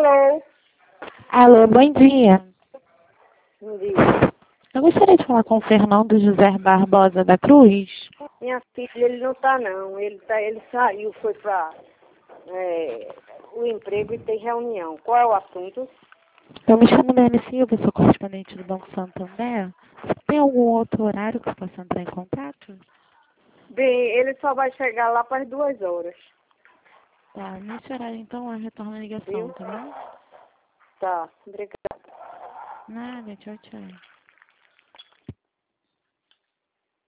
Alô? Alô, bom dia. Bom dia. Eu gostaria de falar com o Fernando José Barbosa da Cruz. Minha filha, ele não tá não. Ele saiu, foi para o emprego e tem reunião. Qual é o assunto? Eu me chamo Dani Silva, sou correspondente do Banco Santander. Tem algum outro horário que eu possa entrar em contato? Bem, ele só vai chegar lá para as 2 horas. Tá, nesse horário então eu retorno a ligação, Viu? tá bom? Tá, obrigada. Nada, tchau, tchau.